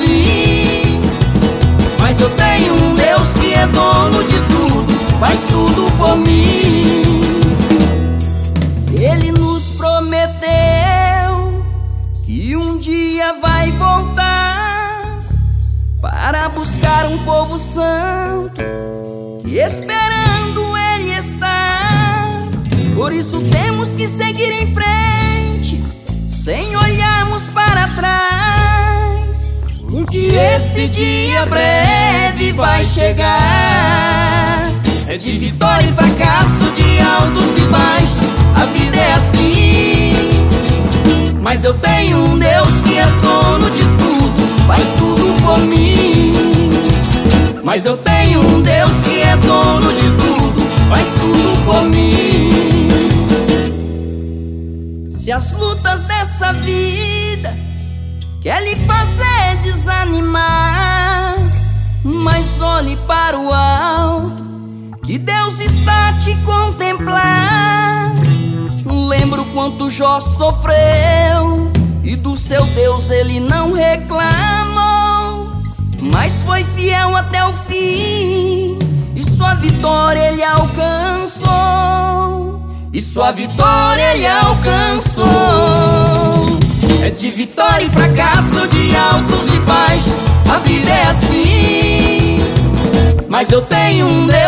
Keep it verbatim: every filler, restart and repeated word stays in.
assim. Mas eu tenho um Deus que é dono de tudo, faz tudo por mim. Ele nos prometeu que um dia vai voltar para buscar um povo santo, e esperando Ele está. Por isso temos que seguir em frente, sem olharmos para trás, porque esse dia breve vai chegar. É de vitória e fracasso, de altos e baixos, a vida é assim. Mas eu tenho um Deus que é dono de tudo, faz tudo por mim. Mas eu tenho um Deus que é dono de tudo, faz tudo por mim. Se as lutas dessa vida quer lhe fazer desanimar, mas olhe para o alto, que Deus está a te contemplar. Lembro quanto Jó sofreu, e do seu Deus ele não reclamou, mas foi fiel até o fim, e sua vitória ele alcançou. E sua vitória ele alcançou. É de vitória e fracasso, de altos e baixos, a vida é assim. Mas eu tenho um Deus